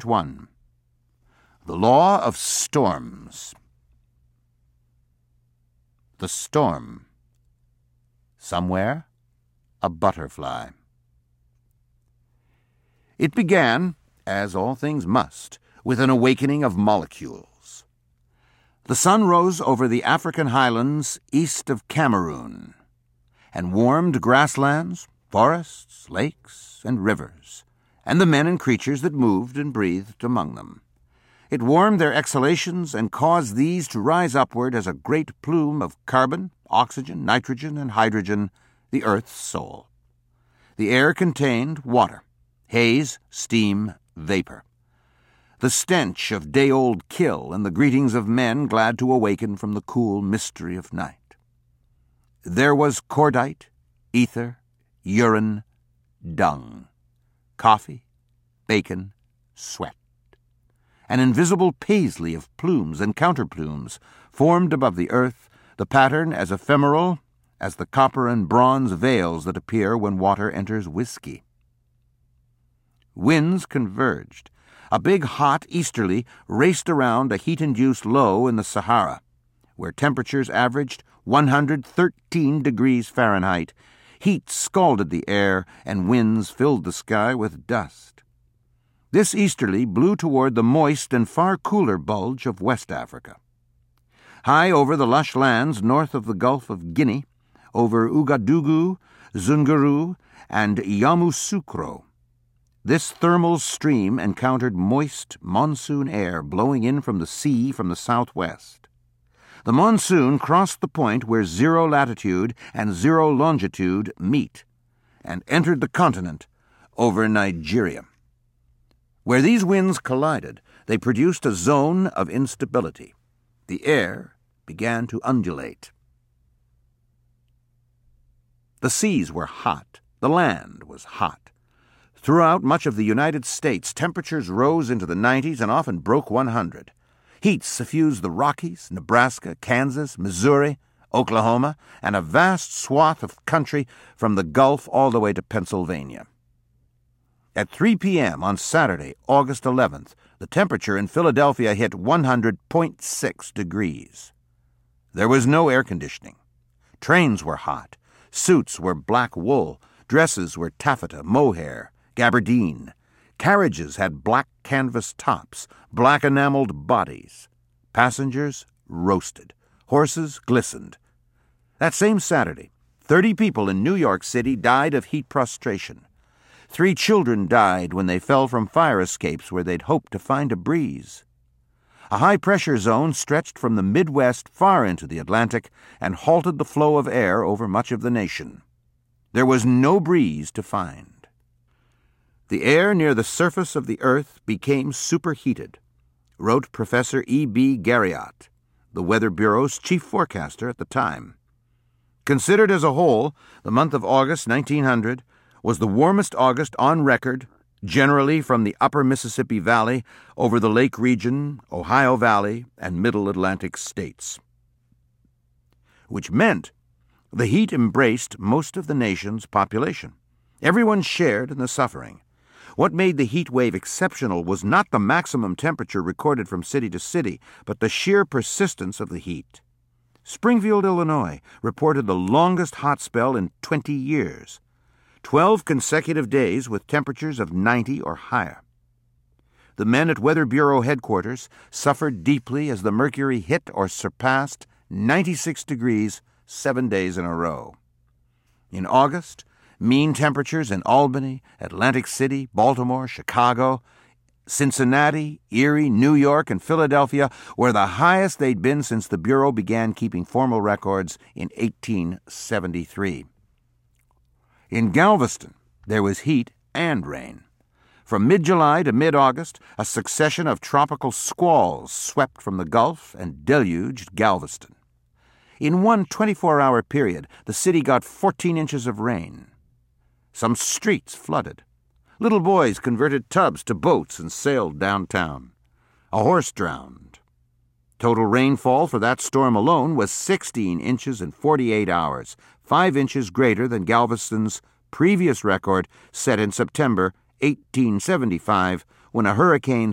Act 1. The Law of Storms. The storm. Somewhere, a butterfly. It began, as all things must, with an awakening of molecules. The sun rose over the African highlands east of Cameroon and warmed grasslands, forests, lakes, and rivers, and the men and creatures that moved and breathed among them. It warmed their exhalations and caused these to rise upward as a great plume of carbon, oxygen, nitrogen, and hydrogen, the earth's soul. The air contained water, haze, steam, vapor. The stench of day-old kill and the greetings of men glad to awaken from the cool mystery of night. There was cordite, ether, urine, dung, coffee, bacon, sweat. An invisible paisley of plumes and counterplumes formed above the earth, the pattern as ephemeral as the copper and bronze veils that appear when water enters whiskey. Winds converged. A big hot easterly raced around a heat-induced low in the Sahara, where temperatures averaged 113 degrees Fahrenheit. Heat scalded the air, and winds filled the sky with dust. This easterly blew toward the moist and far cooler bulge of West Africa. High over the lush lands north of the Gulf of Guinea, over Ouagadougou, Zunguru, and Yamoussoukro, this thermal stream encountered moist monsoon air blowing in from the sea from the southwest. The monsoon crossed the point where 0 latitude and 0 longitude meet, and entered the continent over Nigeria. Where these winds collided, they produced a zone of instability. The air began to undulate. The seas were hot. The land was hot. Throughout much of the United States, temperatures rose into the 90s and often broke 100. Heat suffused the Rockies, Nebraska, Kansas, Missouri, Oklahoma, and a vast swath of country from the Gulf all the way to Pennsylvania. At 3 p.m. on Saturday, August 11th, the temperature in Philadelphia hit 100.6 degrees. There was no air conditioning. Trains were hot. Suits were black wool. Dresses were taffeta, mohair, gabardine. Carriages had black canvas tops, black enameled bodies. Passengers roasted. Horses glistened. That same Saturday, 30 people in New York City died of heat prostration. 3 children died when they fell from fire escapes where they'd hoped to find a breeze. A high-pressure zone stretched from the Midwest far into the Atlantic and halted the flow of air over much of the nation. There was no breeze to find. The air near the surface of the earth became superheated, wrote Professor E.B. Garriott, the Weather Bureau's chief forecaster at the time. Considered as a whole, the month of August 1900 was the warmest August on record, generally from the upper Mississippi Valley over the Lake region, Ohio Valley, and Middle Atlantic states. Which meant the heat embraced most of the nation's population. Everyone shared in the suffering. What made the heat wave exceptional was not the maximum temperature recorded from city to city, but the sheer persistence of the heat. Springfield, Illinois, reported the longest hot spell in 20 years. 12 consecutive days with temperatures of 90 or higher. The men at Weather Bureau headquarters suffered deeply as the mercury hit or surpassed 96 degrees 7 days in a row. In August, mean temperatures in Albany, Atlantic City, Baltimore, Chicago, Cincinnati, Erie, New York, and Philadelphia were the highest they'd been since the Bureau began keeping formal records in 1873. In Galveston, there was heat and rain. From mid-July to mid-August, a succession of tropical squalls swept from the Gulf and deluged Galveston. In one 24-hour period, the city got 14 inches of rain. Some streets flooded. Little boys converted tubs to boats and sailed downtown. A horse drowned. Total rainfall for that storm alone was 16 inches in 48 hours, 5 inches greater than Galveston's previous record set in September 1875 when a hurricane